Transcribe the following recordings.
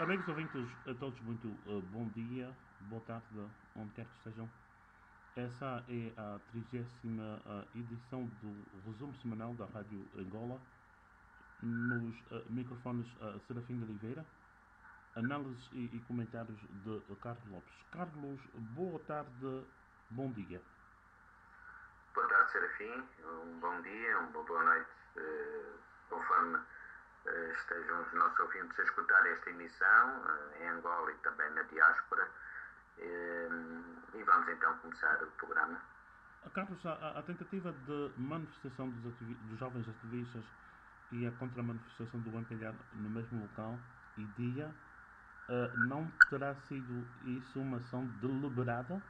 Amigos ouvintes, a todos muito bom dia, boa tarde, onde quer que estejam. Essa é a 30ª edição do resumo semanal da Rádio Angola. Nos microfones Serafim de Oliveira, análises e comentários de Carlos Lopes. Carlos, boa tarde, bom dia. Boa tarde, Serafim, um bom dia, uma boa noite, conforme estejam os nossos ouvintes a escutar esta emissão em Angola e também na diáspora. E vamos então começar o programa. Carlos, a tentativa de manifestação dos jovens ativistas e a contra-manifestação do MPLA no mesmo local e dia, não terá sido isso uma ação deliberada?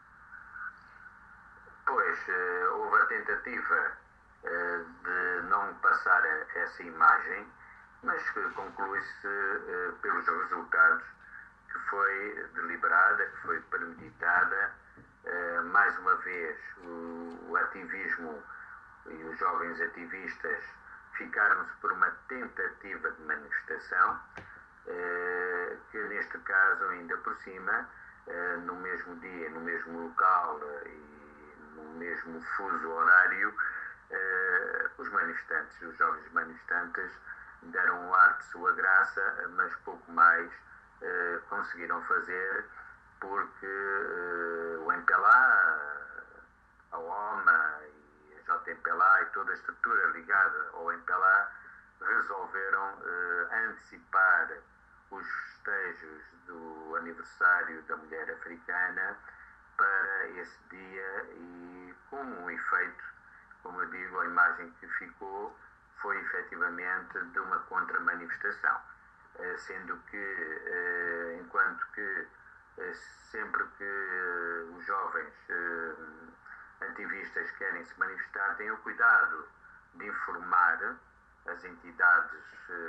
Pois, houve a tentativa de não passar essa imagem, mas que conclui-se pelos resultados que foi deliberada, que foi premeditada. Mais uma vez, o ativismo e os jovens ativistas ficaram-se por uma tentativa de manifestação, que neste caso, ainda por cima, no mesmo dia, no mesmo local e no mesmo fuso horário, os manifestantes, os jovens manifestantes, deram um ar de sua graça, mas pouco mais conseguiram fazer, porque o MPLA, a OMA e a JMPLA e toda a estrutura ligada ao MPLA resolveram antecipar os festejos do aniversário da mulher africana para esse dia, e com um efeito, como eu digo, a imagem que ficou foi efetivamente de uma contra-manifestação, sendo que enquanto que sempre que os jovens ativistas querem se manifestar, têm o cuidado de informar as entidades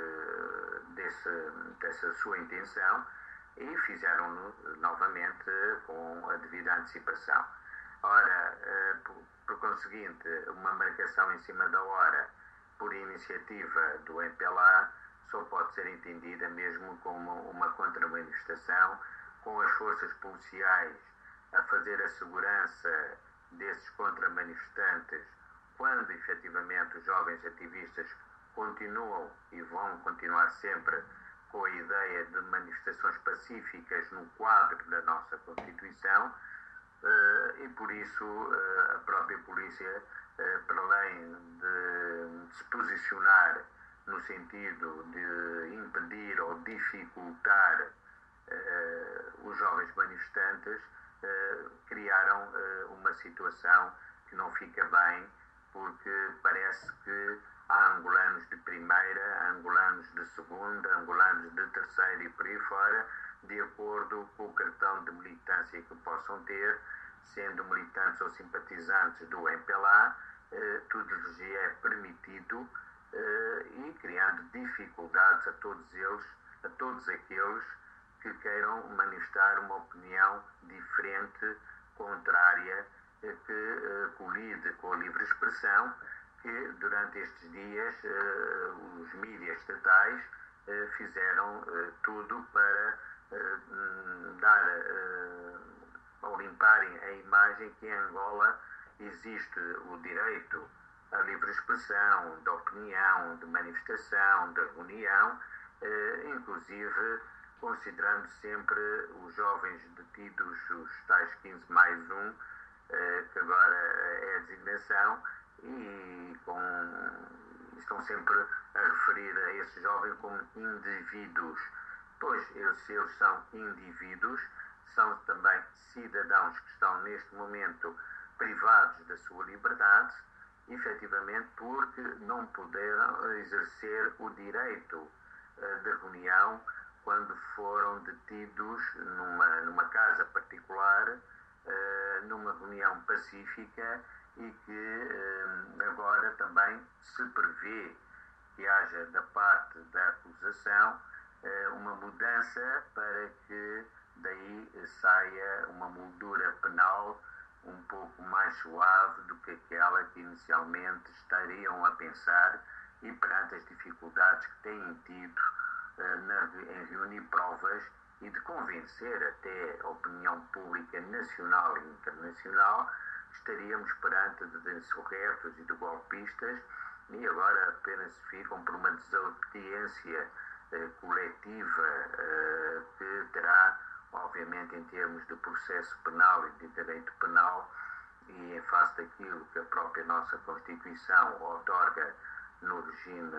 dessa sua intenção, e fizeram-no novamente com a devida antecipação. Ora, por conseguinte, uma marcação em cima da hora por iniciativa do MPLA só pode ser entendida mesmo como uma contra-manifestação, com as forças policiais a fazer a segurança desses contra-manifestantes, quando efetivamente os jovens ativistas continuam e vão continuar sempre com a ideia de manifestações pacíficas no quadro da nossa Constituição, e por isso a própria polícia, para além de se posicionar no sentido de impedir ou dificultar os jovens manifestantes, criaram uma situação que não fica bem, porque parece que há angolanos de primeira, angolanos de segunda, angolanos de terceira e por aí fora, de acordo com o cartão de militância que possam ter, sendo militantes ou simpatizantes do MPLA, tudo lhes é permitido, e criando dificuldades a todos eles, a todos aqueles que queiram manifestar uma opinião diferente, contrária, que colide com a livre expressão, que durante estes dias os mídias estatais fizeram tudo para dar ou limparem a imagem que em Angola existe o direito à livre expressão, de opinião, de manifestação, de reunião, inclusive considerando sempre os jovens detidos, os tais 15 mais 1, que agora é a designação, e estão sempre a referir a esses jovens como indivíduos. Pois, se eles são indivíduos, são também cidadãos que estão neste momento privados da sua liberdade, efetivamente porque não puderam exercer o direito de reunião quando foram detidos numa casa particular, numa reunião pacífica, e que agora também se prevê que haja da parte da acusação uma mudança para que daí saia uma moldura penal um pouco mais suave do que aquela que inicialmente estariam a pensar, e perante as dificuldades que têm tido em reunir provas e de convencer até a opinião pública nacional e internacional, estaríamos perante de insurretos e de golpistas, e agora apenas ficam por uma desobediência coletiva que terá, obviamente, em termos de processo penal e de direito penal, e em face daquilo que a própria nossa Constituição outorga no regime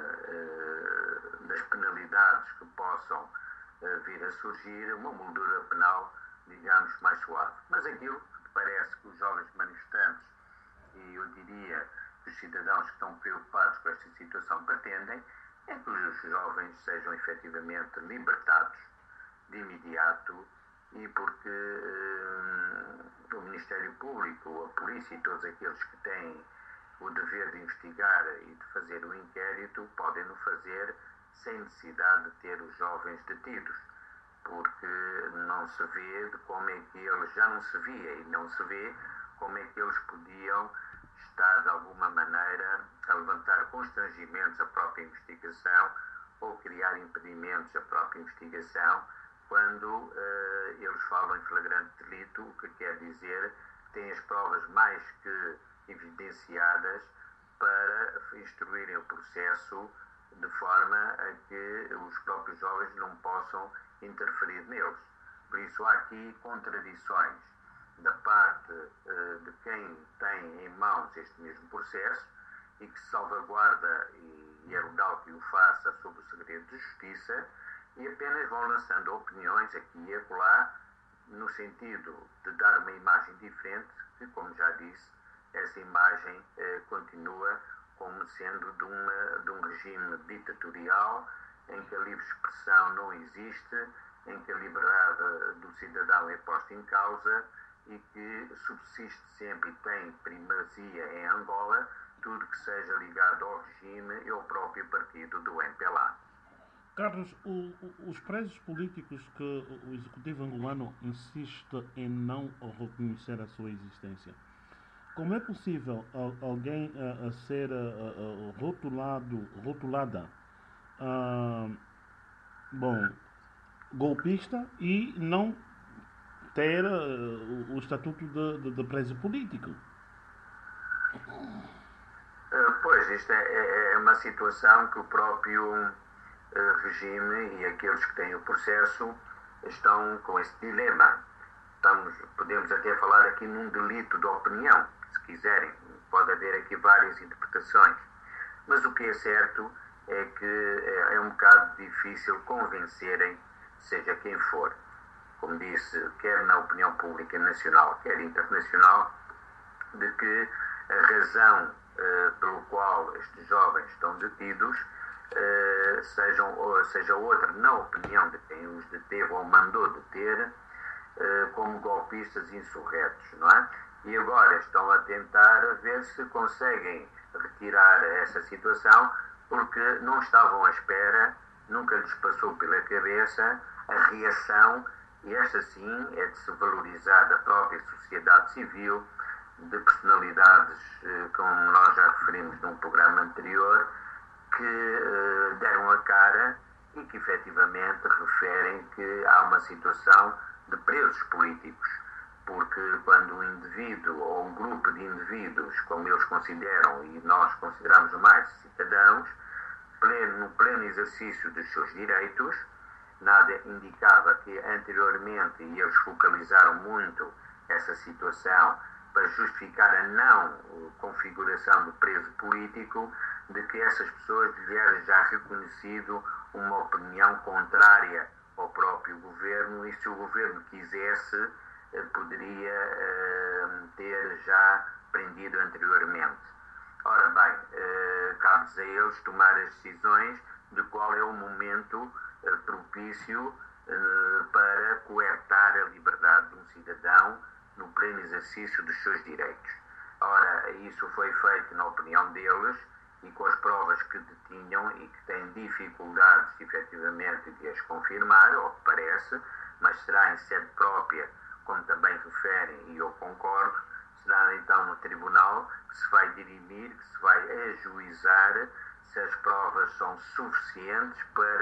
das penalidades que possam vir a surgir, uma moldura penal, digamos, mais suave. Mas aquilo que parece que os jovens manifestantes, e eu diria que os cidadãos que estão preocupados com esta situação pretendem, é que os jovens sejam efetivamente libertados de imediato, e porque o Ministério Público, a polícia e todos aqueles que têm o dever de investigar e de fazer o inquérito podem o fazer sem necessidade de ter os jovens detidos, porque não se vê de como é que eles, já não se via e não se vê como é que eles podiam estar de alguma maneira a levantar constrangimentos à própria investigação ou criar impedimentos à própria investigação quando eles falam em flagrante delito, o que quer dizer que têm as provas mais que evidenciadas para instruírem o processo de forma a que os próprios jovens não possam interferir neles. Por isso há aqui contradições da parte de quem tem em mãos este mesmo processo e que salvaguarda, e é legal que o faça sob o segredo de justiça, e apenas vão lançando opiniões aqui e acolá no sentido de dar uma imagem diferente, que, como já disse, essa imagem continua como sendo de um regime ditatorial em que a livre expressão não existe, em que a liberdade do cidadão é posta em causa e que subsiste sempre e tem primazia em Angola tudo que seja ligado ao regime e ao próprio partido do MPLA. Carlos, os presos políticos que o executivo angolano insiste em não reconhecer a sua existência, como é possível alguém ser rotulada golpista e não ter o estatuto de preso político? Pois, isto é uma situação que o próprio regime e aqueles que têm o processo estão com esse dilema. Podemos até falar aqui num delito de opinião, se quiserem. Pode haver aqui várias interpretações. Mas o que é certo é que é um bocado difícil convencerem, seja quem for, como disse, quer na opinião pública nacional, quer internacional, de que a razão pelo qual estes jovens estão detidos seja outra, na opinião de quem os deteve ou mandou deter, como golpistas insurretos, não é? E agora estão a tentar ver se conseguem retirar essa situação, porque não estavam à espera, nunca lhes passou pela cabeça a reação, e esta sim é de se valorizar da própria sociedade civil, de personalidades, como nós já referimos num programa anterior, que deram a cara e que efetivamente referem que há uma situação de presos políticos, porque quando um indivíduo ou um grupo de indivíduos, como eles consideram e nós consideramos mais cidadãos, no pleno exercício dos seus direitos, nada indicava que anteriormente, e eles focalizaram muito essa situação para justificar a não configuração do preso político, de que essas pessoas tiveram já reconhecido uma opinião contrária ao próprio governo, e se o governo quisesse, poderia ter já prendido anteriormente. Ora bem, cabe-lhes a eles tomar as decisões de qual é o momento propício para coertar a liberdade de um cidadão no pleno exercício dos seus direitos. Ora, isso foi feito na opinião deles e com as provas que detinham e que têm dificuldades, efetivamente, de as confirmar, ou que parece, mas será em sede própria, como também referem, e eu concordo, será então no tribunal que se vai dirimir, que se vai ajuizar se as provas são suficientes para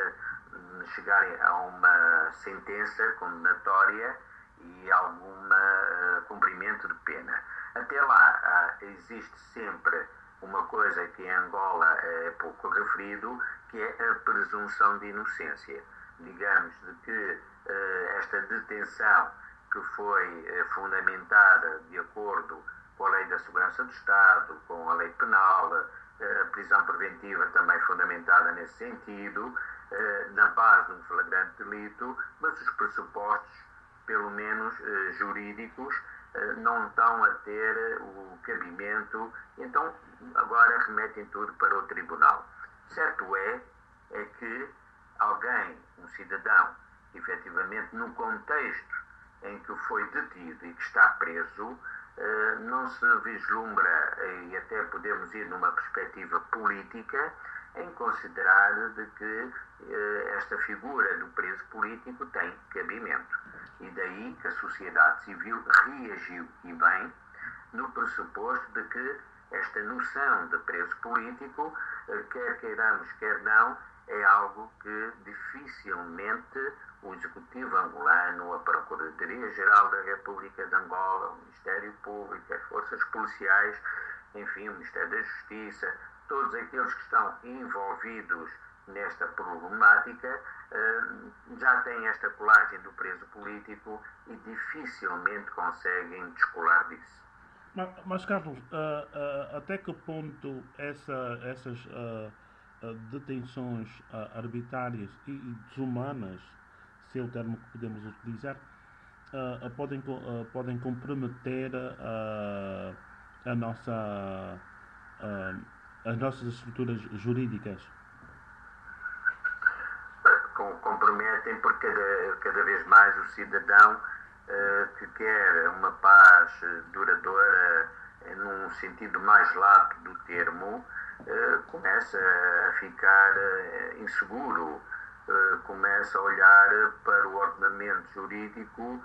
chegarem a uma sentença condenatória e algum cumprimento de pena. Até lá existe sempre uma coisa que em Angola é pouco referido, que é a presunção de inocência. Digamos de que esta detenção que foi fundamentada de acordo com a Lei da Segurança do Estado, com a Lei Penal, a prisão preventiva também fundamentada nesse sentido, na base de um flagrante delito, mas os pressupostos, pelo menos jurídicos, não estão a ter o cabimento, então agora remetem tudo para o tribunal. Certo é que alguém, um cidadão, efetivamente no contexto em que foi detido e que está preso, não se vislumbra, e até podemos ir numa perspectiva política, em considerar de que esta figura do preso político tem cabimento. E daí que a sociedade civil reagiu, e bem, no pressuposto de que esta noção de preso político, quer queiramos, quer não, é algo que dificilmente o Executivo angolano, a Procuradoria-Geral da República de Angola, o Ministério Público, as Forças Policiais, enfim, o Ministério da Justiça, todos aqueles que estão envolvidos nesta problemática, já têm esta colagem do preso político e dificilmente conseguem descolar disso. Mas Carlos, até que ponto essas detenções arbitrárias e desumanas, se é o termo que podemos utilizar, podem comprometer as nossas estruturas jurídicas? Comprometem porque cada vez mais o cidadão que quer uma paz duradoura num sentido mais lato do termo, começa a ficar inseguro, começa a olhar para o ordenamento jurídico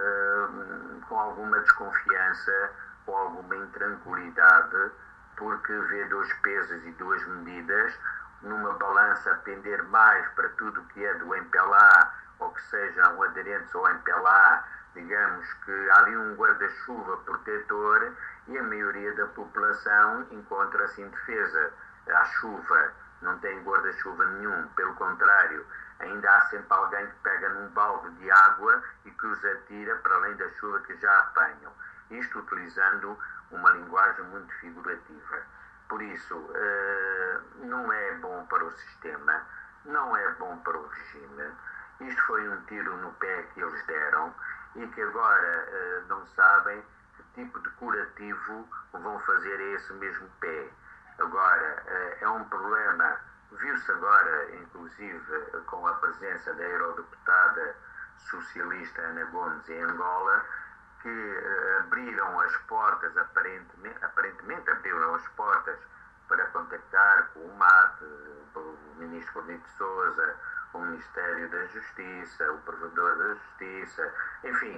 com alguma desconfiança, com alguma intranquilidade, porque vê dois pesos e duas medidas, numa balança a pender mais para tudo o que é do MPLA, ou que sejam aderentes ao MPLA, digamos que há ali um guarda-chuva protetor e a maioria da população encontra-se indefesa. À chuva não tem guarda-chuva nenhum, pelo contrário, ainda há sempre alguém que pega num balde de água e que os atira para além da chuva que já apanham. Isto utilizando uma linguagem muito figurativa. Por isso, não é bom para o sistema, não é bom para o regime. Isto foi um tiro no pé que eles deram e que agora não sabem que tipo de curativo vão fazer a esse mesmo pé. Agora, é um problema, viu-se agora, inclusive, com a presença da eurodeputada socialista Ana Gomes em Angola, que abriram as portas, aparentemente abriram as portas para contactar com o MAT, o ministro Bonito Sousa, o Ministério da Justiça, o Provedor da Justiça, enfim,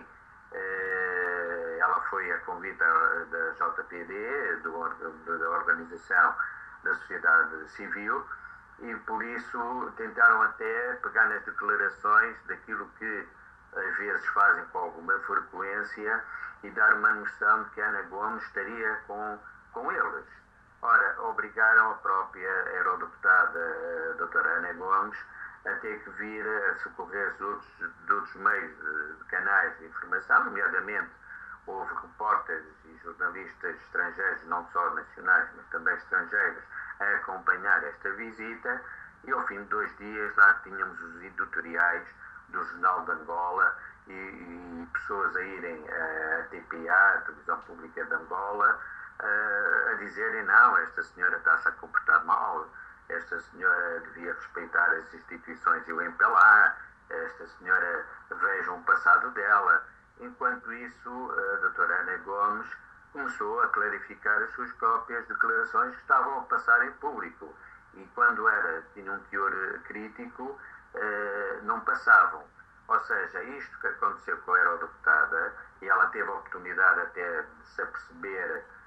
ela foi a convite da JPD, da Organização da Sociedade Civil, e por isso tentaram até pegar nas declarações daquilo que às vezes fazem com alguma frequência e dar uma noção de que Ana Gomes estaria com eles. Ora, obrigaram a própria eurodeputada, a doutora Ana Gomes, a ter que vir a socorrer de outros meios de canais de informação, nomeadamente houve repórteres e jornalistas estrangeiros, não só nacionais, mas também estrangeiros, a acompanhar esta visita, e ao fim de 2 dias lá tínhamos os editoriais do Jornal de Angola e pessoas a irem à TPA, a Televisão Pública de Angola, a dizerem: não, esta senhora está-se a comportar mal, esta senhora devia respeitar as instituições e o MPLA, esta senhora, vejam o passado dela. Enquanto isso, a doutora Ana Gomes começou a clarificar as suas próprias declarações que estavam a passar em público, e quando tinha um teor crítico, não passavam. Ou seja, isto que aconteceu com a eurodeputada, e ela teve a oportunidade até de se aperceber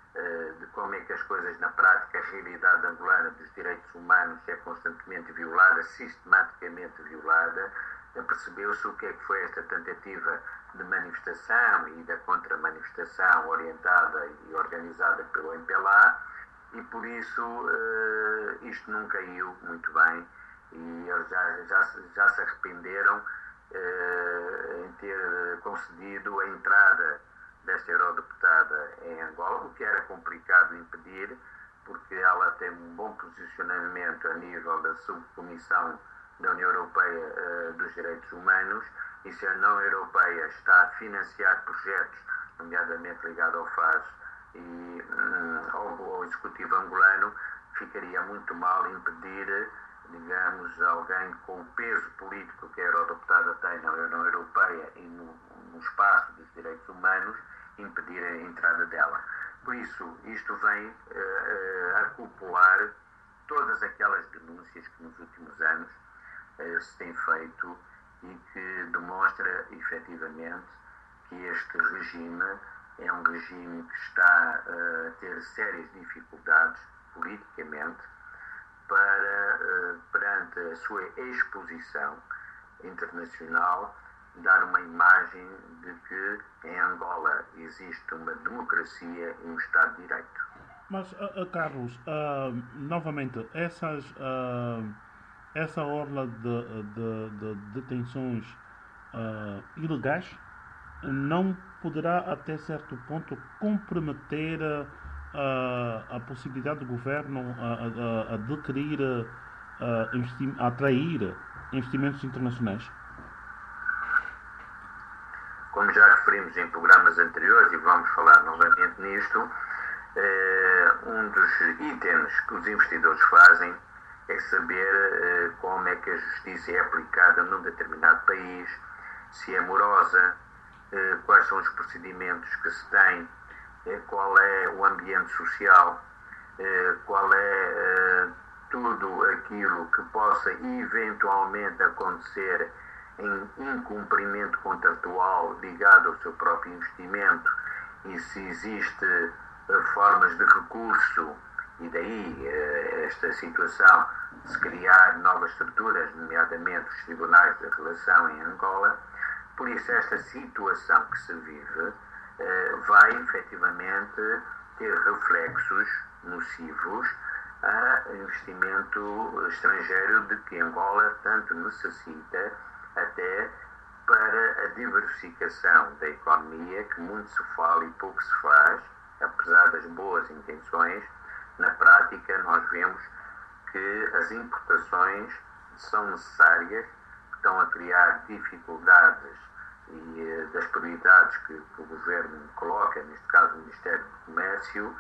de como é que as coisas na prática, a realidade angolana dos direitos humanos é constantemente violada, sistematicamente violada, percebeu-se o que é que foi esta tentativa de manifestação e da contra-manifestação orientada e organizada pelo MPLA, e por isso isto não caiu muito bem, e eles já se arrependeram em ter concedido a entrada desta eurodeputada em Angola, o que era complicado impedir, porque ela tem um bom posicionamento a nível da subcomissão da União Europeia dos Direitos Humanos, e se a União Europeia está a financiar projetos, nomeadamente ligados ao FAS e ao Executivo angolano, ficaria muito mal impedir, digamos, alguém com o peso político que a eurodeputada tem na União Europeia e no espaço dos direitos humanos, impedir a entrada dela. Por isso, isto vem a acumular todas aquelas denúncias que nos últimos anos se têm feito e que demonstra efetivamente que este regime é um regime que está a ter sérias dificuldades politicamente para, perante a sua exposição internacional, dar uma imagem de que em Angola existe uma democracia e um Estado de Direito. Mas, Carlos, novamente, essa orla de detenções ilegais não poderá, até certo ponto, comprometer a possibilidade do governo a adquirir, atrair investimentos internacionais? Como já referimos em programas anteriores, e vamos falar novamente nisto, um dos itens que os investidores fazem é saber como é que a justiça é aplicada num determinado país, se é morosa, quais são os procedimentos que se têm, qual é o ambiente social, qual é tudo aquilo que possa eventualmente acontecer em incumprimento contratual ligado ao seu próprio investimento, e se existe formas de recurso, e daí esta situação de se criar novas estruturas, nomeadamente os tribunais de relação em Angola. Por isso, esta situação que se vive vai efetivamente ter reflexos nocivos a investimento estrangeiro de que Angola tanto necessita, até para a diversificação da economia, que muito se fala e pouco se faz, apesar das boas intenções. Na prática, nós vemos que as importações são necessárias, estão a criar dificuldades e das prioridades que o Governo coloca, neste caso o Ministério do Comércio,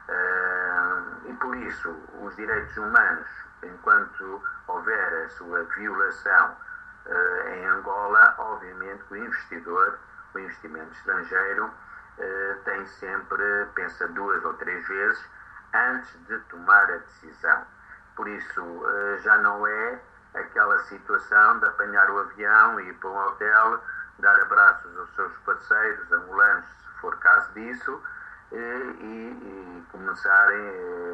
e por isso os direitos humanos, enquanto houver a sua violação em Angola, obviamente que o investimento estrangeiro tem sempre, pensa 2 ou 3 vezes antes de tomar a decisão. Por isso já não é aquela situação de apanhar o avião e ir para um hotel, dar abraços aos seus parceiros angolanos, se for caso disso, e começarem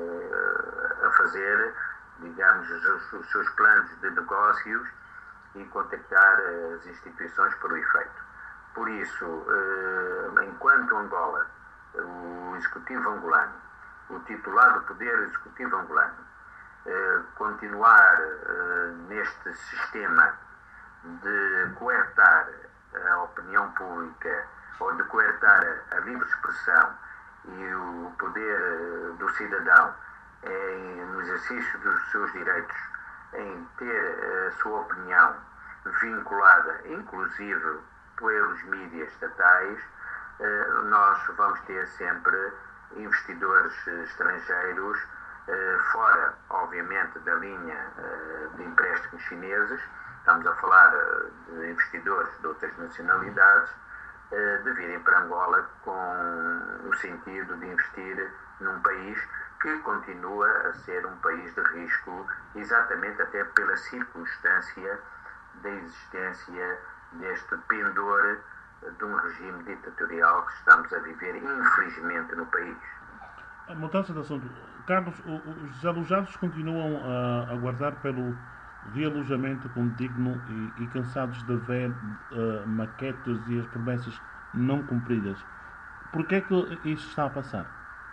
a fazer, digamos, os seus planos de negócios e contactar as instituições para o efeito. Por isso, enquanto Angola, o Executivo angolano, o titular do Poder Executivo angolano, continuar neste sistema de coartar a opinião pública ou de coartar a livre expressão e o poder do cidadão no exercício dos seus direitos, em ter a sua opinião vinculada, inclusive pelos mídias estatais, nós vamos ter sempre investidores estrangeiros, fora, obviamente, da linha de empréstimos chineses. Estamos a falar de investidores de outras nacionalidades, de virem para Angola com o sentido de investir num país que continua a ser um país de risco, exatamente até pela circunstância da existência deste pendor de um regime ditatorial que estamos a viver, infelizmente, no país. A mudança de assunto. Carlos, os desalojados continuam a aguardar pelo realojamento condigno e cansados de ver maquetes e as promessas não cumpridas. Por que é que isto está a passar?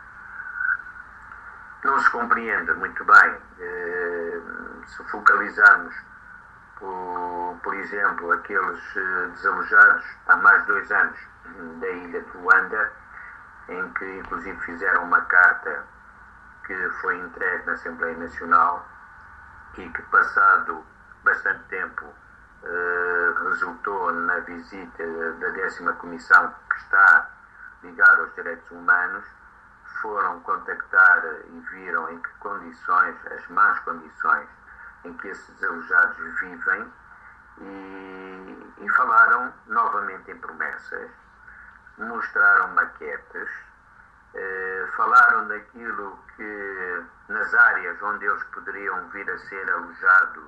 Não se compreende muito bem. Se focalizarmos, por exemplo, aqueles desalojados há mais de 2 anos da ilha de Luanda, em que inclusive fizeram uma carta que foi entregue na Assembleia Nacional e que, passado bastante tempo, resultou na visita da 10ª Comissão, que está ligada aos direitos humanos. Foram contactar e viram em que condições, as más condições em que esses desalojados vivem, e falaram novamente em promessas, mostraram maquetes, falaram daquilo que nas áreas onde eles poderiam vir a ser alojados,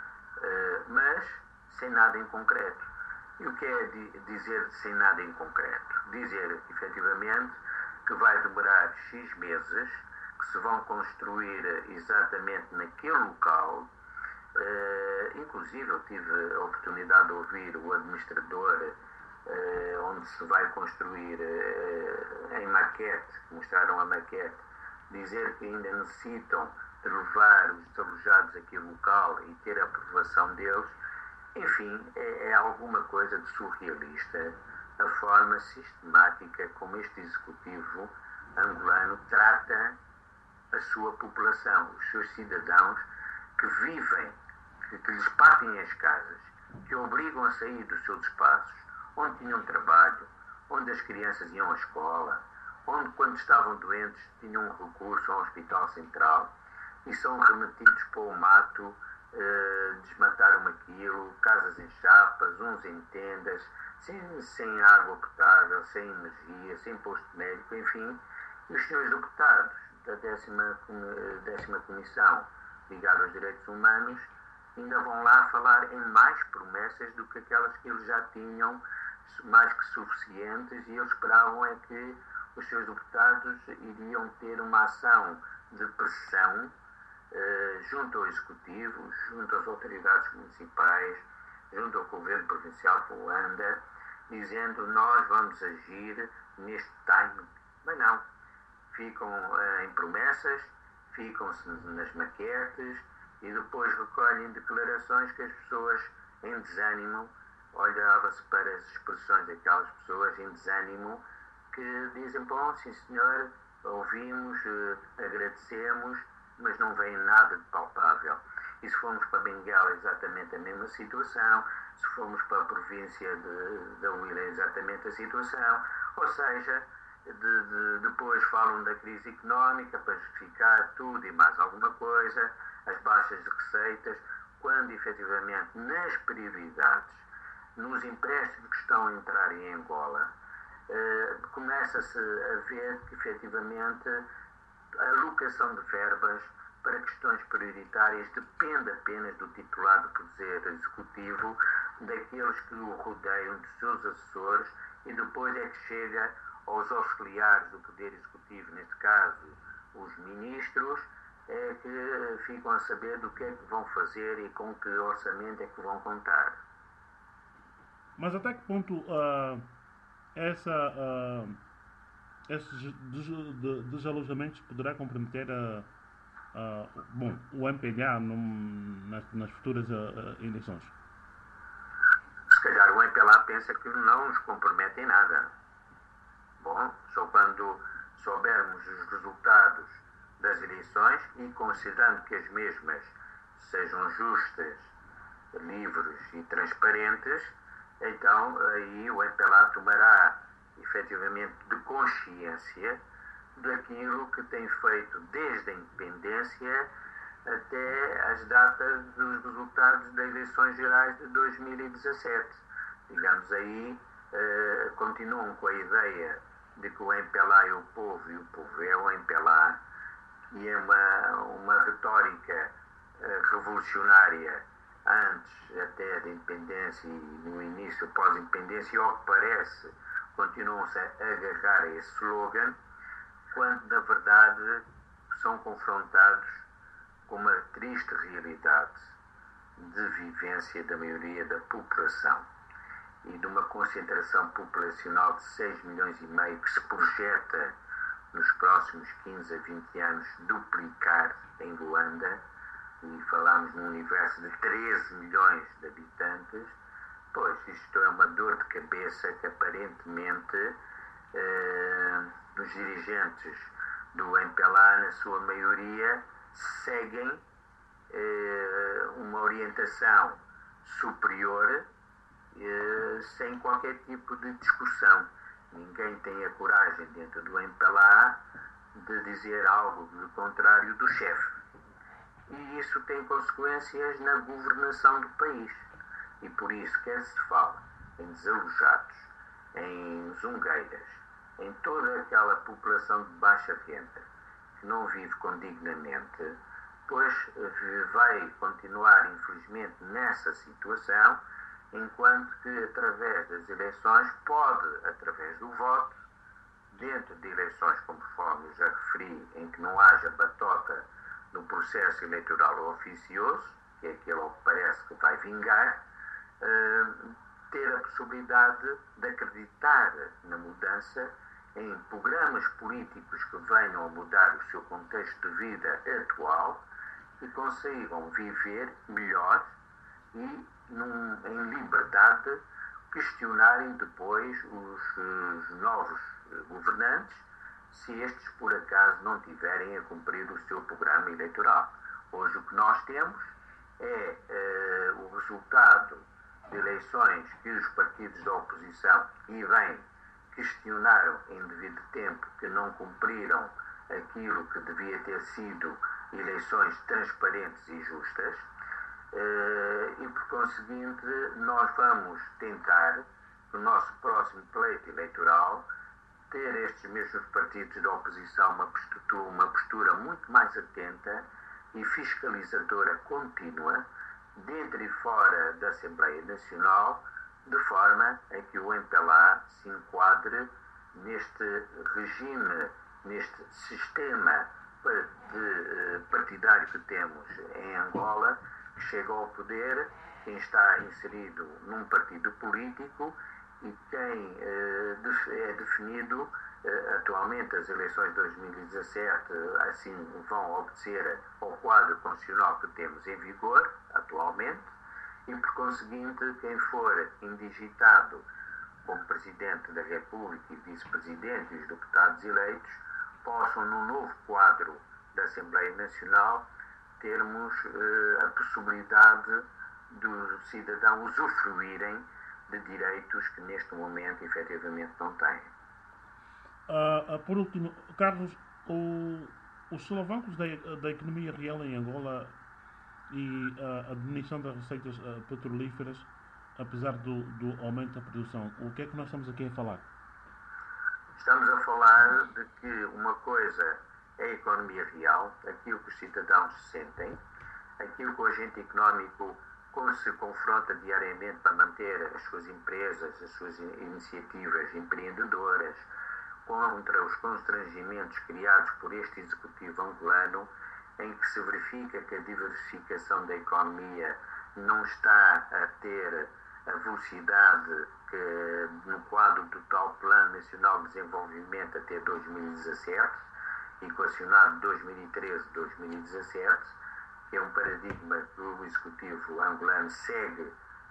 mas sem nada em concreto. E o que é dizer sem nada em concreto? Dizer, efetivamente, que vai demorar X meses, que se vão construir exatamente naquele local. Inclusive, eu tive a oportunidade de ouvir o administrador, onde se vai construir em maquete, mostraram a maquete, dizer que ainda necessitam de levar os desalojados àquele local e ter a aprovação deles. Enfim, é alguma coisa de surrealista a forma sistemática como este executivo angolano trata a sua população, os seus cidadãos que vivem, que lhes partem as casas, que obrigam a sair dos seus espaços, onde tinham trabalho, onde as crianças iam à escola, onde, quando estavam doentes, tinham um recurso ao Hospital Central, e são remetidos para o mato, desmataram aquilo, casas em chapas, uns em tendas, sem água potável, sem energia, sem posto médico, enfim. E os senhores deputados da 10ª Comissão ligada aos direitos humanos ainda vão lá falar em mais promessas do que aquelas que eles já tinham, mais que suficientes, e eles esperavam é que os seus deputados iriam ter uma ação de pressão junto ao Executivo, junto às autoridades municipais, junto ao Governo Provincial de Luanda, dizendo: nós vamos agir neste time. Mas não, ficam em promessas, ficam-se nas maquetes e depois recolhem declarações que as pessoas, em desânimo, olhava-se para as expressões daquelas pessoas em desânimo, que dizem: bom, sim senhor, ouvimos, agradecemos, mas não vem nada de palpável. E se formos para Benguela, exatamente a mesma situação. Se formos para a província da Huila, exatamente a situação. Ou seja, depois falam da crise económica para justificar tudo e mais alguma coisa, as baixas receitas, quando efetivamente nas prioridades, nos empréstimos que estão a entrar em Angola, começa-se a ver que efetivamente a alocação de verbas para questões prioritárias depende apenas do titular do Poder Executivo, daqueles que o rodeiam, dos seus assessores, e depois é que chega aos auxiliares do Poder Executivo, neste caso os ministros, é que ficam a saber do que é que vão fazer e com que orçamento é que vão contar. Mas até que ponto esses desalojamentos poderá comprometer o MPLA nas futuras eleições? Se calhar o MPLA pensa que não nos compromete em nada. Bom, só quando soubermos os resultados das eleições e considerando que as mesmas sejam justas, livres e transparentes, então aí o MPLA tomará efetivamente de consciência daquilo que tem feito desde a independência até as datas dos resultados das eleições gerais de 2017. Digamos aí, continuam com a ideia de que o MPLA é o povo e o povo é o MPLA, e é uma retórica revolucionária antes até da independência e no início pós-independência, e ao que parece continuam-se a agarrar a esse slogan. quando na verdade são confrontados com uma triste realidade de vivência da maioria da população e de uma concentração populacional de 6 milhões e meio que se projeta nos próximos 15 a 20 anos duplicar em Luanda, e falamos num universo de 13 milhões de habitantes. Pois isto é uma dor de cabeça que aparentemente os dirigentes do MPLA, na sua maioria, seguem uma orientação superior sem qualquer tipo de discussão. Ninguém tem a coragem dentro do MPLA de dizer algo do contrário do chefe. E isso tem consequências na governação do país. E por isso, quer se fala em desalojados, em zungueiras, em toda aquela população de baixa renda que não vive condignamente, pois vai continuar, infelizmente, nessa situação, enquanto que, através das eleições, pode, através do voto, dentro de eleições, conforme já referi, em que não haja batota no processo eleitoral oficioso, que é aquele que parece que vai vingar, ter a possibilidade de acreditar na mudança em programas políticos que venham a mudar o seu contexto de vida atual e consigam viver melhor e em liberdade questionarem depois os novos governantes se estes por acaso não tiverem a cumprir o seu programa eleitoral. Hoje o que nós temos é o resultado de eleições que os partidos da oposição e bem questionaram em devido tempo, que não cumpriram aquilo que devia ter sido eleições transparentes e justas, e por conseguinte nós vamos tentar, no nosso próximo pleito eleitoral, ter estes mesmos partidos da oposição uma postura muito mais atenta e fiscalizadora contínua, dentro e fora da Assembleia Nacional, de forma a que o MPLA se enquadre neste regime, neste sistema partidário que temos em Angola, que chega ao poder quem está inserido num partido político e quem é definido. Atualmente as eleições de 2017 assim vão obedecer ao quadro constitucional que temos em vigor atualmente, e por conseguinte quem for indigitado como Presidente da República e Vice-Presidente e os deputados eleitos possam, no novo quadro da Assembleia Nacional, termos a possibilidade dos cidadãos usufruírem de direitos que neste momento efetivamente não têm. Por último, Carlos, os solavancos da economia real em Angola e a diminuição das receitas petrolíferas, apesar do aumento da produção, o que é que nós estamos aqui a falar? Estamos a falar de que uma coisa é a economia real, aquilo que os cidadãos sentem, aquilo que o agente económico se confronta diariamente para manter as suas empresas, as suas iniciativas empreendedoras, contra os constrangimentos criados por este executivo angolano, em que se verifica que a diversificação da economia não está a ter a velocidade que no quadro do tal Plano Nacional de Desenvolvimento até 2017, equacionado 2013-2017, que é um paradigma que o executivo angolano segue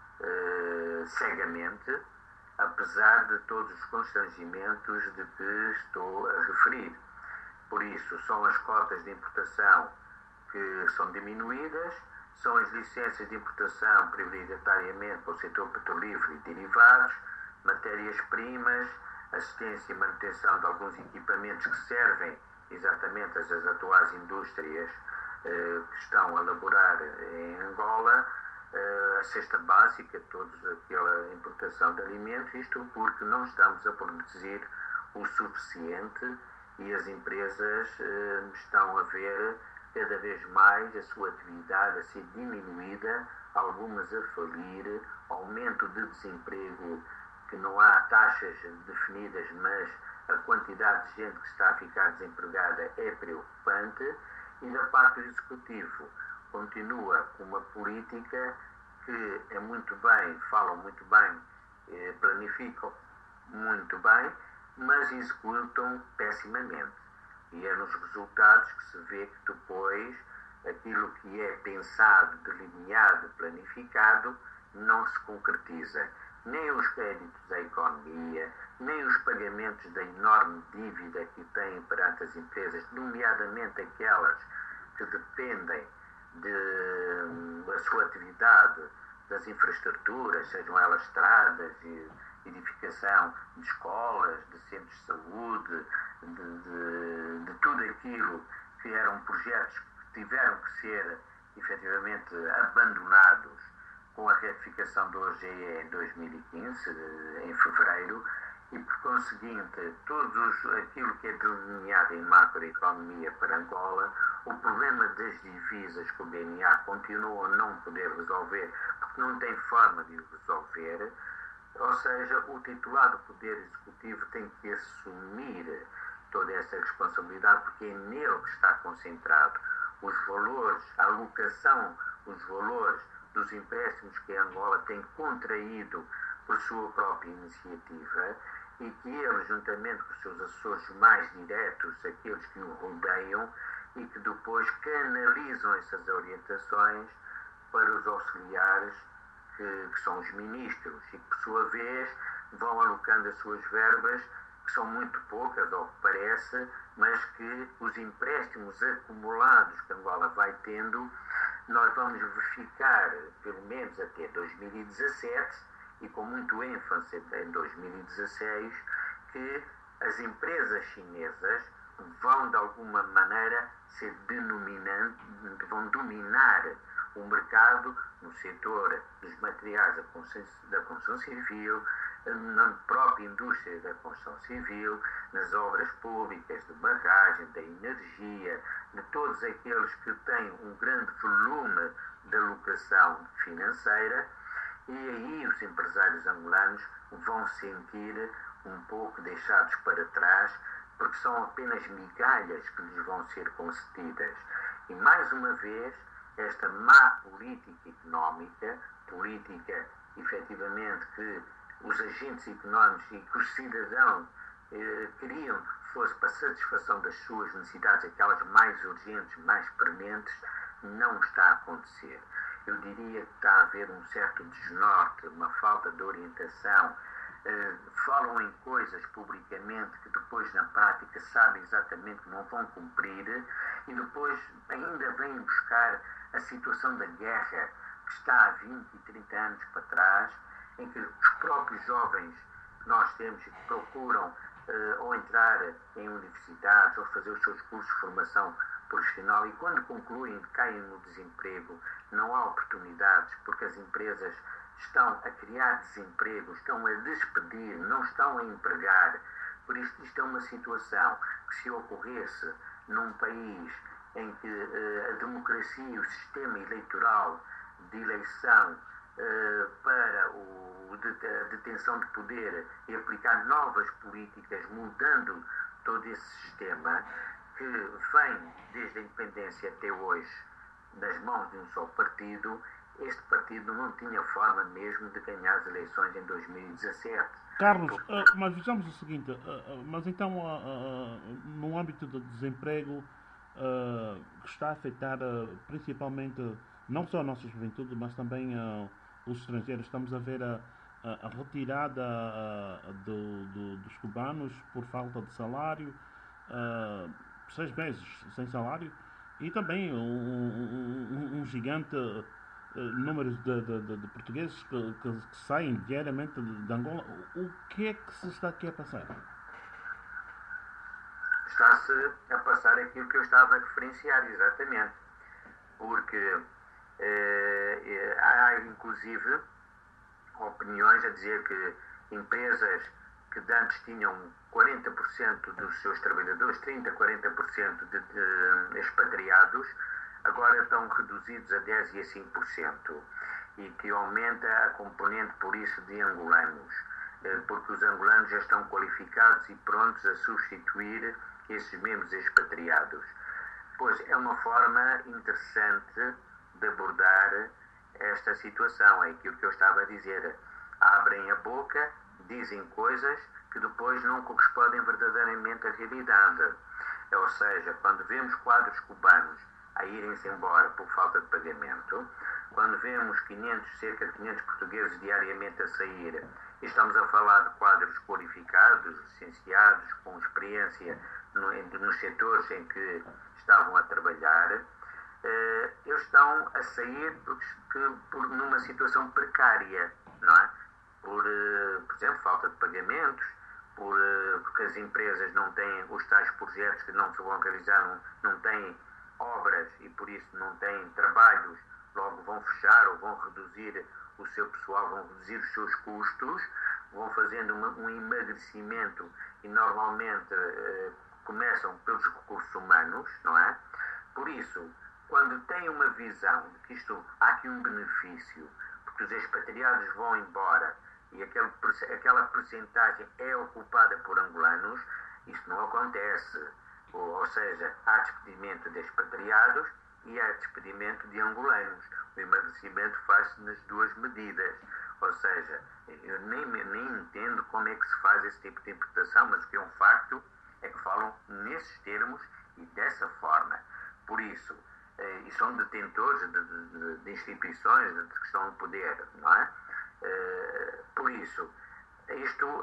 cegamente, apesar de todos os constrangimentos de que estou a referir. Por isso, são as cotas de importação que são diminuídas, são as licenças de importação prioritariamente para o setor petrolífero e derivados, matérias-primas, assistência e manutenção de alguns equipamentos que servem exatamente às atuais indústrias que estão a laborar em Angola, a cesta básica, toda aquela importação de alimentos, isto porque não estamos a produzir o suficiente e as empresas estão a ver cada vez mais a sua atividade a ser diminuída, algumas a falir, aumento de desemprego, que não há taxas definidas, mas a quantidade de gente que está a ficar desempregada é preocupante, e da parte do Executivo continua com uma política que é muito bem, falam muito bem, planificam muito bem, mas executam pessimamente. E é nos resultados que se vê que depois aquilo que é pensado, delineado, planificado, não se concretiza. Nem os créditos à economia, nem os pagamentos da enorme dívida que têm perante as empresas, nomeadamente aquelas que dependem da sua atividade, das infraestruturas, sejam elas estradas, edificação de escolas, de centros de saúde, de tudo aquilo que eram projetos que tiveram que ser efetivamente abandonados com a retificação do OGE em 2015, em fevereiro, e por conseguinte, aquilo que é delineado em macroeconomia para Angola, o problema das divisas que o BNA continua a não poder resolver, porque não tem forma de o resolver, ou seja, o titular do Poder Executivo tem que assumir toda essa responsabilidade, porque é nele que está concentrado os valores, a alocação, os valores dos empréstimos que a Angola tem contraído por sua própria iniciativa, e que ele, juntamente com os seus assessores mais diretos, aqueles que o rodeiam, e que depois canalizam essas orientações para os auxiliares, que são os ministros, e que, por sua vez, vão alocando as suas verbas, que são muito poucas, ao que parece, mas que os empréstimos acumulados que Angola vai tendo, nós vamos verificar, pelo menos até 2017, e com muito ênfase em 2016, que as empresas chinesas vão, de alguma maneira, vão dominar o mercado no setor dos materiais da construção civil, na própria indústria da construção civil, nas obras públicas, de barragem, da energia, de todos aqueles que têm um grande volume de alocação financeira, e aí os empresários angolanos vão sentir um pouco deixados para trás, porque são apenas migalhas que lhes vão ser concedidas. E mais uma vez, esta má política económica, política efetivamente que os agentes económicos e que os cidadãos queriam que fosse para a satisfação das suas necessidades, aquelas mais urgentes, mais prementes, não está a acontecer. Eu diria que está a haver um certo desnorte, uma falta de orientação. Falam em coisas publicamente que depois na prática sabem exatamente que não vão cumprir, e depois ainda vêm buscar a situação da guerra que está há 20 e 30 anos para trás, em que os próprios jovens que nós temos e que procuram ou entrar em universidades ou fazer os seus cursos de formação profissional, e quando concluem caem no desemprego, não há oportunidades, porque as empresas estão a criar desemprego, estão a despedir, não estão a empregar. Por isso, isto é uma situação que, se ocorresse num país em que a democracia e o sistema eleitoral de eleição para a detenção de poder e aplicar novas políticas, mudando todo esse sistema, que vem desde a independência até hoje das mãos de um só partido, este partido não tinha forma mesmo de ganhar as eleições em 2017. Carlos, mas vejamos o seguinte, mas então no âmbito do desemprego que está a afetar principalmente não só a nossa juventude, mas também os estrangeiros, estamos a ver a retirada dos cubanos por falta de salário, 6 meses sem salário, e também um gigante número de portugueses que saem diariamente de Angola. O que é que se está aqui a passar? Está-se a passar aquilo que eu estava a referenciar, exatamente. Porque há inclusive opiniões a dizer que empresas que antes tinham 40% dos seus trabalhadores, 30%, 40% de expatriados, agora estão reduzidos a 10% e a 5%, e que aumenta a componente, por isso, de angolanos. porque os angolanos já estão qualificados e prontos a substituir esses mesmos expatriados. Pois é uma forma interessante de abordar esta situação, é aquilo que eu estava a dizer. Abrem a boca, dizem coisas que depois não correspondem verdadeiramente à realidade. Ou seja, quando vemos quadros cubanos a irem-se embora por falta de pagamento, quando vemos cerca de 500 portugueses diariamente a sair, e estamos a falar de quadros qualificados, licenciados, com experiência nos setores em que estavam a trabalhar, eles estão a sair numa situação precária, não é? Por exemplo, falta de pagamentos, porque as empresas não têm os tais projetos que não se vão realizar, não têm obras e por isso não têm trabalhos, logo vão fechar ou vão reduzir o seu pessoal, vão reduzir os seus custos, vão fazendo um emagrecimento e normalmente começam pelos recursos humanos, não é? Por isso, quando têm uma visão de que há aqui um benefício, porque os expatriados vão embora e aquela percentagem é ocupada por angolanos, isso não acontece. Ou seja, há despedimento de expatriados e há despedimento de angolanos. O emagrecimento faz-se nas duas medidas. Ou seja, eu nem entendo como é que se faz esse tipo de interpretação, mas o que é um facto é que falam nesses termos e dessa forma. Por isso, e são detentores de instituições que estão no poder, não é? Por isso, isto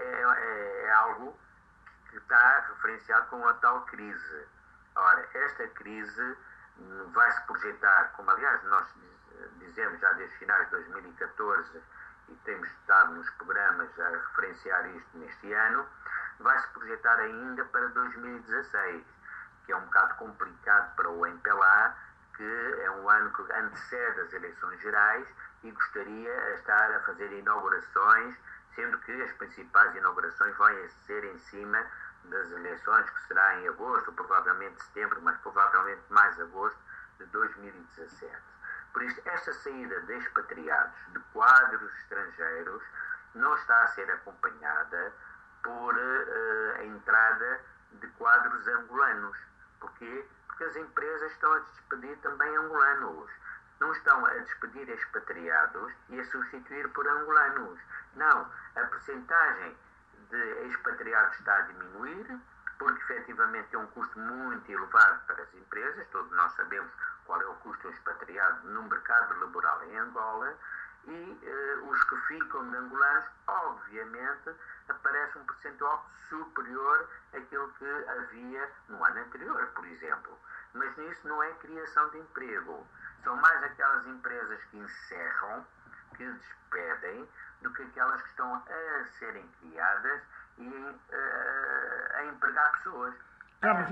é algo que está referenciado com a tal crise. Ora, esta crise vai se projetar, como aliás nós dizemos já desde finais de 2014 e temos estado nos programas a referenciar isto neste ano, vai se projetar ainda para 2016, que é um bocado complicado para o MPLA, que é um ano que antecede as eleições gerais e gostaria de estar a fazer inaugurações, sendo que as principais inaugurações vão ser em cima das eleições, que será em agosto, provavelmente setembro, mas provavelmente mais agosto de 2017. Por isso, esta saída de expatriados, de quadros estrangeiros, não está a ser acompanhada por a entrada de quadros angolanos. Porquê? Porque as empresas estão a despedir também angolanos. Não estão a despedir expatriados e a substituir por angolanos. Não, a percentagem de expatriados está a diminuir, porque efetivamente é um custo muito elevado para as empresas. Todos nós sabemos qual é o custo do expatriado no mercado laboral em Angola, e os que ficam de angolanos, obviamente, aparece um percentual superior àquilo que havia no ano anterior, por exemplo. Mas nisso não é criação de emprego. São mais aquelas empresas que encerram, que despedem, do que aquelas que estão a serem criadas e a empregar pessoas. Carlos,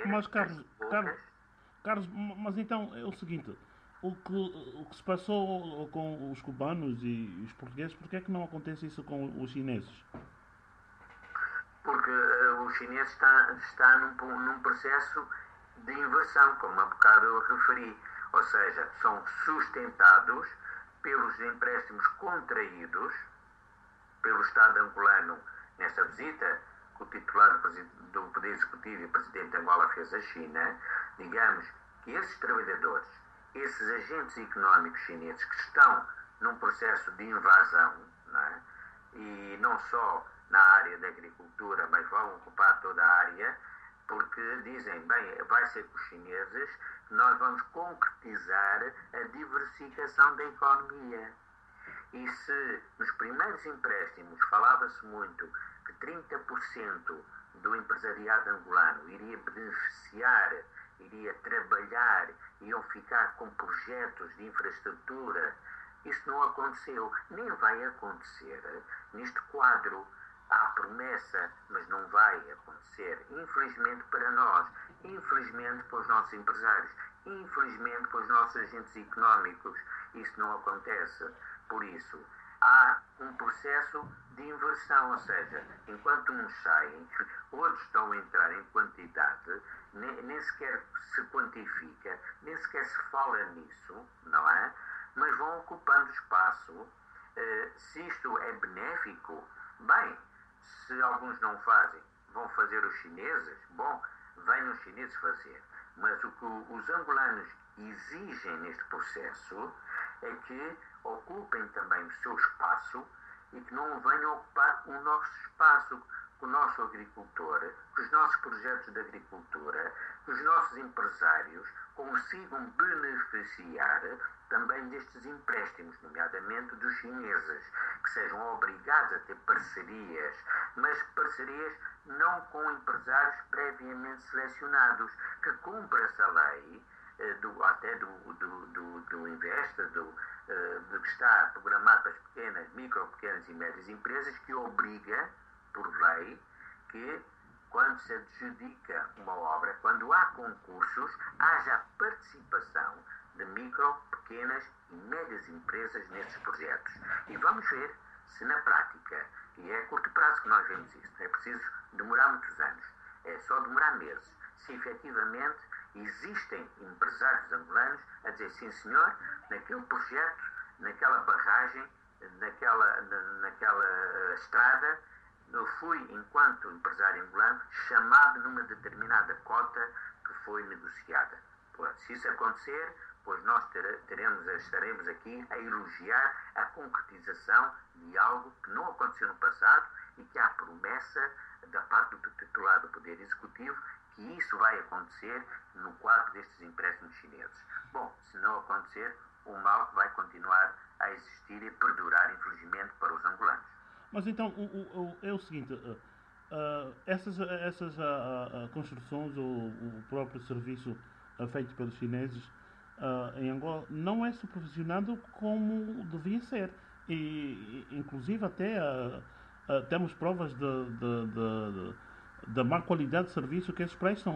mas então é o seguinte, o que se passou com os cubanos e os portugueses, por que é que não acontece isso com os chineses? Porque os chineses está num processo de inversão, como há bocado eu referi. Ou seja, são sustentados pelos empréstimos contraídos pelo Estado angolano nessa visita que o titular do Poder Executivo e Presidente de Angola fez à China. Digamos que esses trabalhadores, esses agentes económicos chineses que estão num processo de invasão, não é? E não só na área da agricultura, mas vão ocupar toda a área, porque dizem, bem, vai ser com os chineses que nós vamos concretizar a diversificação da economia. E se nos primeiros empréstimos falava-se muito que 30% do empresariado angolano iria beneficiar, iria trabalhar, iam ficar com projetos de infraestrutura, isso não aconteceu, nem vai acontecer. Neste quadro há promessa, mas não vai acontecer. Infelizmente para nós, infelizmente para os nossos empresários, infelizmente para os nossos agentes económicos, isso não acontece. Por isso, há um processo de inversão, ou seja, enquanto uns saem, outros estão a entrar em quantidade, nem sequer se quantifica, nem sequer se fala nisso, não é? Mas vão ocupando espaço. Se isto é benéfico, Bem, se alguns não fazem, vão fazer os chineses? Bom, venham os chineses fazer. Mas o que os angolanos exigem neste processo é que ocupem também o seu espaço e que não venham ocupar o nosso espaço, que o nosso agricultor, que os nossos projetos de agricultura, que os nossos empresários consigam beneficiar também destes empréstimos, nomeadamente dos chineses, que sejam obrigados a ter parcerias, mas parcerias não com empresários previamente selecionados, que cumpra essa lei, do Investa, que está programado para as pequenas, pequenas e médias empresas, que obriga, por lei, que quando se adjudica uma obra, quando há concursos, haja participação de pequenas e médias empresas nesses projetos. E vamos ver se na prática, e é a curto prazo que nós vemos isso, não é preciso demorar muitos anos, é só demorar meses, se efetivamente existem empresários angolanos a dizer, sim senhor, naquele projeto, naquela barragem, naquela estrada, eu fui, enquanto empresário angolano, chamado numa determinada cota que foi negociada. Se isso acontecer, pois nós estaremos aqui a elogiar a concretização de algo que não aconteceu no passado e que há promessa da parte do titular do Poder Executivo que isso vai acontecer no quadro destes empréstimos chineses. Bom, se não acontecer, o mal vai continuar a existir e perdurar, infelizmente, para os angolanos. Mas então, é o seguinte, essas construções, o próprio serviço feito pelos chineses em Angola, não é supervisionado como devia ser. E, inclusive, até temos provas da má qualidade de serviço que eles prestam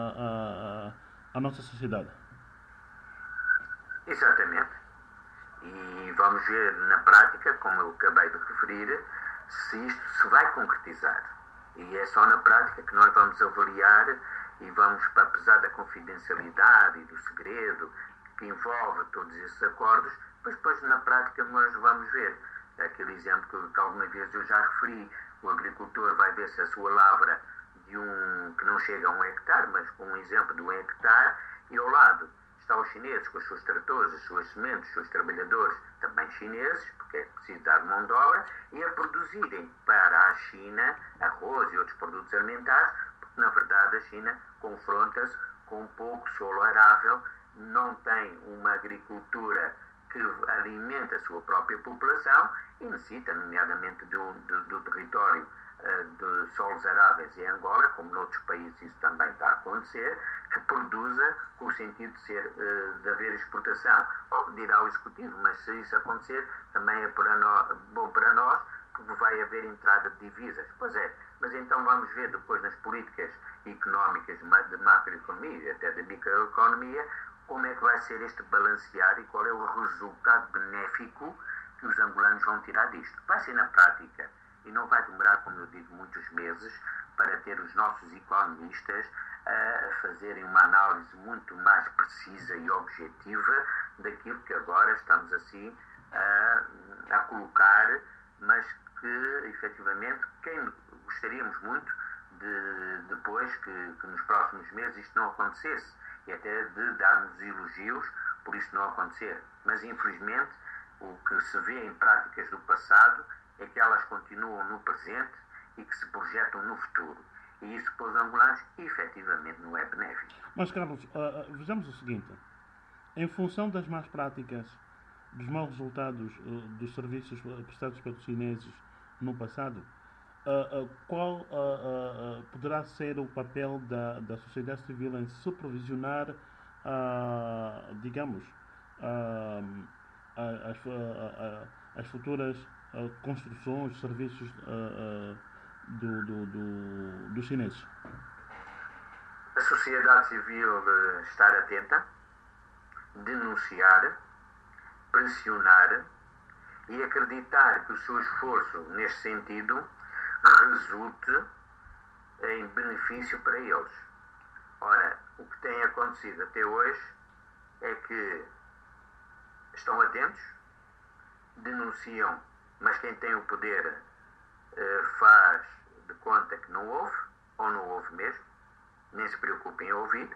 à nossa sociedade. Exatamente. E vamos ver na prática, como eu acabei de referir, se isto se vai concretizar. E é só na prática que nós vamos avaliar e vamos, apesar da confidencialidade e do segredo que envolve todos esses acordos, depois na prática nós vamos ver. Aquele exemplo que alguma vez eu já referi, o agricultor vai ver se a sua lavra que não chega a 1 hectare, mas com um exemplo de 1 hectare, e ao lado estão os chineses com os seus tratores, as suas sementes, os seus trabalhadores, também chineses, porque é preciso dar mão de obra, e a produzirem para a China arroz e outros produtos alimentares, porque na verdade a China confronta-se com pouco solo arável, não tem uma agricultura que alimenta a sua própria população e necessita, nomeadamente, do território de solos aráveis em Angola, como noutros países isso também está a acontecer, que produza com o sentido de haver exportação. Bom, dirá o Executivo, mas se isso acontecer, também é bom para nós, porque vai haver entrada de divisas. Pois é, mas então vamos ver depois nas políticas económicas de macroeconomia e até de microeconomia, como é que vai ser este balancear e qual é o resultado benéfico que os angolanos vão tirar disto. Vai ser na prática e não vai demorar, como eu digo, muitos meses para ter os nossos economistas a fazerem uma análise muito mais precisa e objetiva daquilo que agora estamos assim a colocar, mas que efetivamente gostaríamos muito de depois que nos próximos meses isto não acontecesse e até de darmos elogios por isso não acontecer. Mas infelizmente o que se vê em práticas do passado é que elas continuam no presente e que se projetam no futuro. E isso para os angolanos efetivamente não é benéfico. Mas Carlos, vejamos o seguinte, em função das más práticas, dos maus resultados dos serviços prestados pelos chineses no passado, qual poderá ser o papel da sociedade civil em supervisionar, digamos, as futuras construções, serviços dos chineses? A sociedade civil estar atenta, denunciar, pressionar e acreditar que o seu esforço neste sentido resulte em benefício para eles. Ora, o que tem acontecido até hoje é que estão atentos, denunciam, mas quem tem o poder faz de conta que não ouve, ou não ouve mesmo, nem se preocupa em ouvir,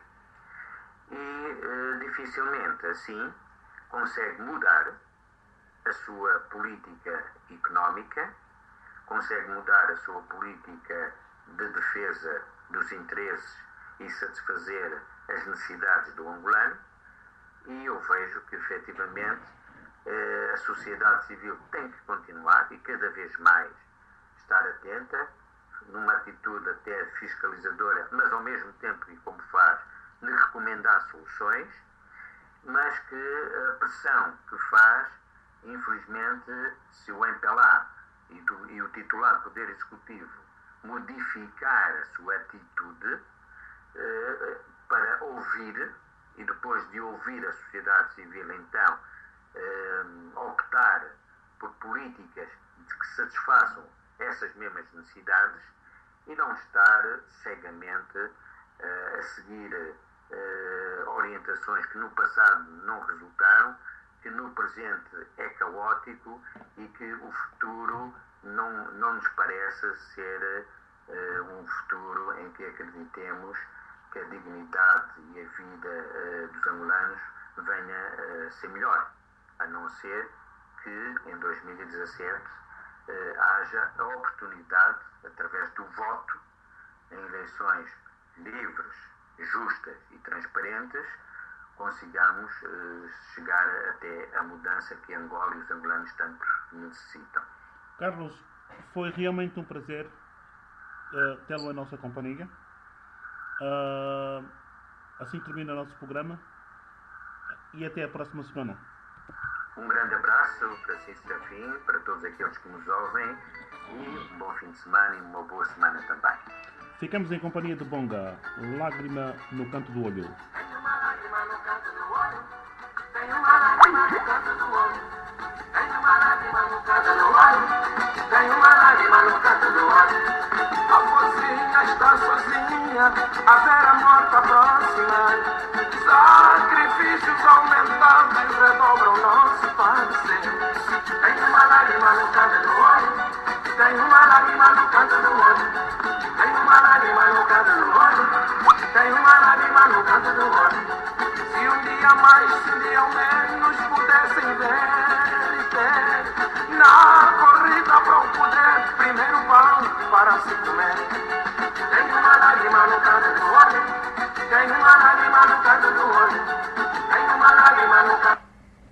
e dificilmente assim consegue mudar a sua política económica, consegue mudar a sua política de defesa dos interesses e satisfazer as necessidades do angolano, e eu vejo que efetivamente a sociedade civil tem que continuar e cada vez mais estar atenta, numa atitude até fiscalizadora, mas ao mesmo tempo, e como faz, de recomendar soluções, mas que a pressão que faz, infelizmente, se o MPLA e o titular do Poder Executivo modificar a sua atitude para ouvir, e depois de ouvir a sociedade civil, então, optar por políticas que satisfaçam essas mesmas necessidades e não estar cegamente a seguir orientações que no passado não resultaram, que no presente é caótico e que o futuro não nos parece ser um futuro em que acreditemos que a dignidade e a vida dos angolanos venha a ser melhor, a não ser que em 2017 haja a oportunidade, através do voto, em eleições livres, justas e transparentes, consigamos chegar até a mudança que Angola e os angolanos tanto necessitam. Carlos, foi realmente um prazer tê-lo em nossa companhia. Assim termina o nosso programa e até a próxima semana. Um grande abraço para si, Serafim, para todos aqueles que nos ouvem, e um bom fim de semana e uma boa semana também. Ficamos em companhia de Bonga, Lágrima no Canto do Olho. Tenho uma lágrima no canto do olho, tenho uma lágrima no canto do olho, tenho uma lágrima no canto do olho, tenho uma lágrima no canto do olho. A vozinha está sozinha, a ver a morte próxima. Sacrifícios aumentados redobram nosso padecer. Tenho uma lágrima no canto do olho, tenho uma lágrima no canto do olho. Tenho uma lágrima no canto do olho, tenho uma lágrima no canto do olho. Se um dia mais, se um dia menos pudessem ver e ter, na corrida para o poder, primeiro pão para se comer. Tenho uma lágrima no canto do olho, tenho uma lágrima no canto do olho, tenho uma lágrima no canto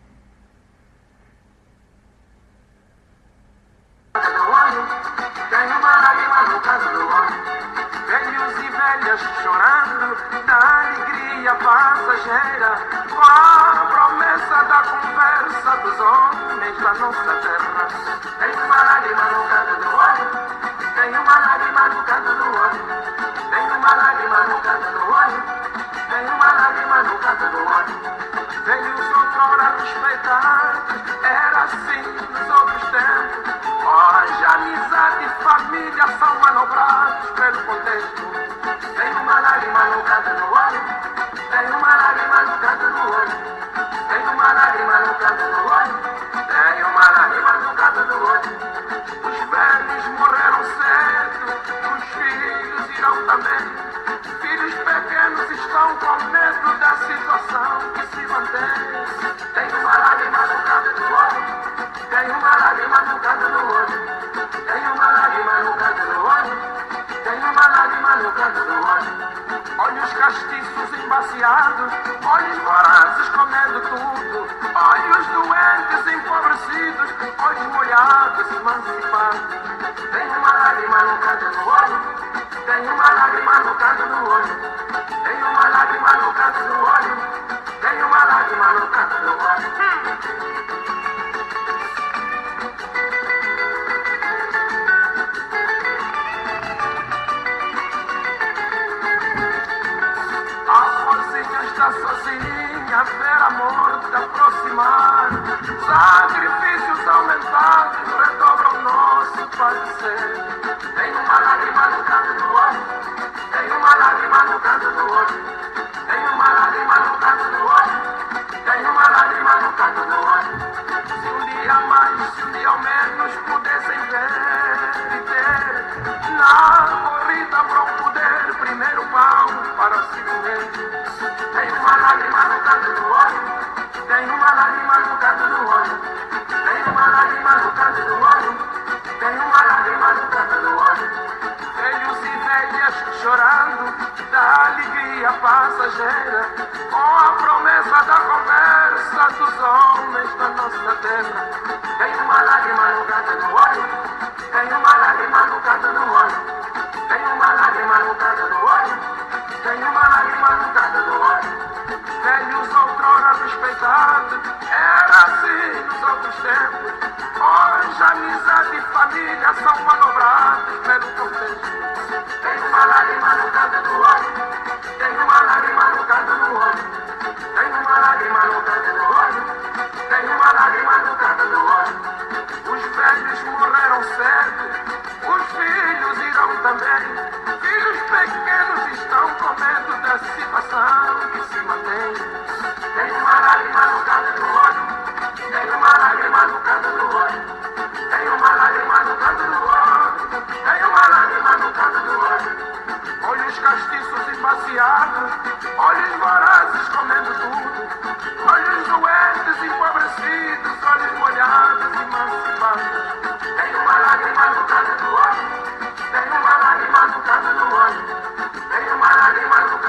do olho, tenho uma lágrima no canto do olho. Velhos e velhas chorando da alegria passageira, com a promessa da conversa dos homens da nossa terra. Tenho uma lágrima no canto do olho, tenho uma lágrima no canto do olho, tenho uma lágrima no canto do olho, tenho uma lágrima no canto do olho. Velhos outrora respeitados, era assim nos outros tempos. Hoje amizade e família são manobrados pelo contexto. Tenho uma lágrima no canto do olho, tenho uma lágrima no canto do olho, tenho uma lágrima no canto do olho, tenho uma lágrima no canto do olho. Os velhos morreram cedo, os filhos irão também. Filhos pequenos estão com medo da situação que se mantém. Tenho uma lágrima no canto do olho, tenho uma lágrima no canto do olho, tenho uma lágrima no canto do olho, tenho uma lágrima no canto do olho. Olhos castiços embaciados, olhos vorazes comendo tudo, olhos doentes empobrecidos, olhos molhados emancipados. Tenho uma lágrima no canto do olho, tenho uma lágrima no canto do olho, tenho uma lágrima no canto do olho, tenho uma lágrima no canto do olho. Está sozinha a ver a morte aproximar. Sacrifícios aumentados redobram nosso padecer. Tenho uma lágrima no canto do olho, tenho uma lágrima no canto do olho, tenho uma lágrima no canto do olho, tenho uma lágrima no canto do olho. Se um dia mais, se um dia ao menos pudessem ver e ter na corrida para o poder, primeiro pão para se comer. Tem uma lágrima no canto do olho, tem uma lágrima no canto do olho, tem uma lágrima no canto do olho, tem uma lágrima no canto do olho. Velhos e velhas chorando da alegria passageira, com a promessa da conversa dos homens da nossa terra. Tem uma lágrima no canto do olho, tem uma lágrima no canto do olho, tem uma lágrima no canto do olho, tem uma lágrima no canto do olho. Velhos outrora respeitados, era assim nos outros tempos. Hoje amizade e família são manobrados pelo contexto. Tem uma lágrima no canto do olho, tem uma lágrima no canto do olho, tem uma lágrima no canto do olho, tem uma lágrima no canto do olho. Os velhos morreram cedo, os filhos irão também. Filhos pequenos estão com medo da situação que se mantém. Tem uma lágrima no canto do olho, tem uma lágrima no canto do olho, tem uma lágrima no canto do olho, tem uma lágrima no canto do olho. Olhos castiços e passeados, olhos vorazes comendo tudo, olhos doentes, empobrecidos, olhos molhados, emancipados. Tem uma lágrima no canto do olho, tem uma lágrima no canto do olho, tem uma lágrima no